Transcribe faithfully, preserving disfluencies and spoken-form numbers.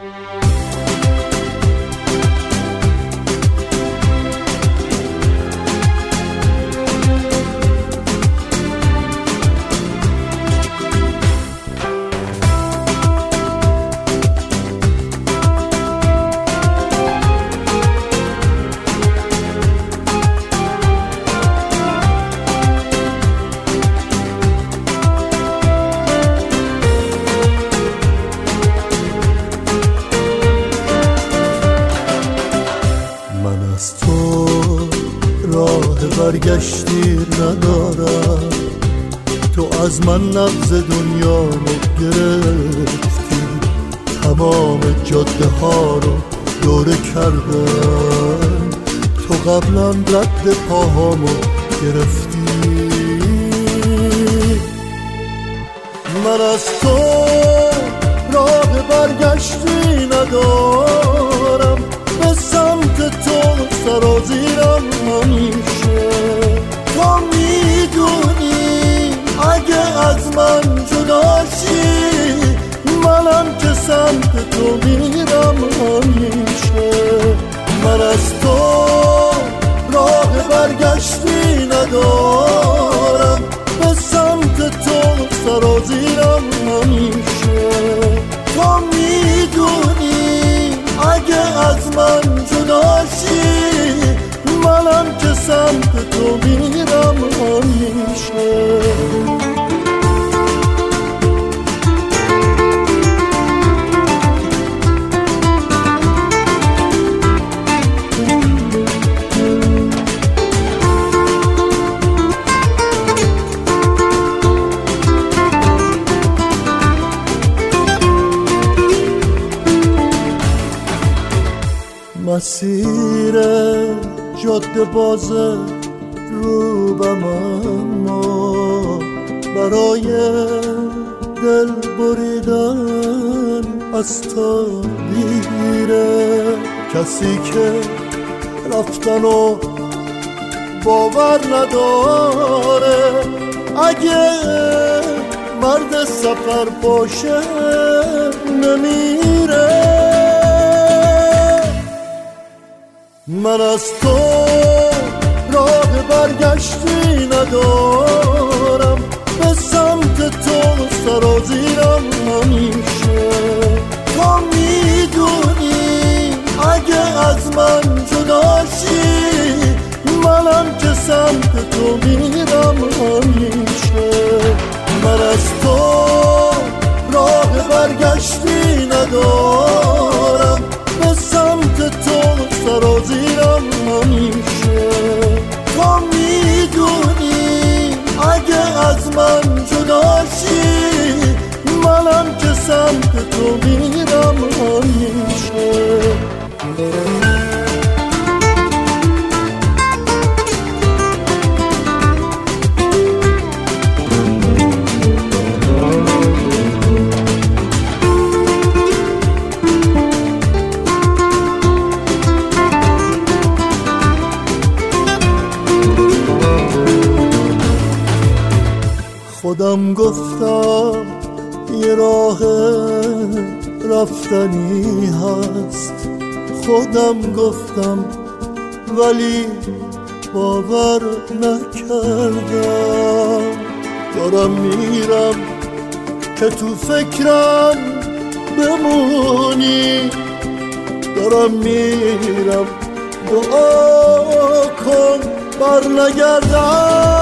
برگشتی ندارم، تو از من نبض دنیا رو گرفتی، تمام جاده ها رو دوره کردم، تو قبلا رد پاهامو گرفتی. من از تو راه برگشتی ندارم، به سمت تو سرازیرم همیشه. تو میدونی اگه از من جدا شی، منم که سمت تو میرم همیشه. من از تو راه برگشتی ندارم، به سمت تو سرازیرم همیشه. تو میدونی اگه از من جدا شی، منم که سمت تو میرم همیشه. مسیر جاده باز روبم، اما برای دل بریدن از تا دیره. کسی که رفتن و باور نداره، اگه مرد سفر باشه نمیره. من از تو راه برگشتی ندارم، به سمت تو سرازیرم همیشه. تو میدونی اگه از من جدا شی، منم که سمت تو میرم همیشه. من از تو راه برگشتی ندارم، به سمت تو سرازیرم همیشه. تو میدونی اگه از من جدا شی، منم که سمت تو میرم همیشه. خودم گفتم یه راه رفتنی هست، خودم گفتم ولی باور نکردم. دارم میرم که تو فکرم بمونی، دارم میرم دعا کن بر نگردم.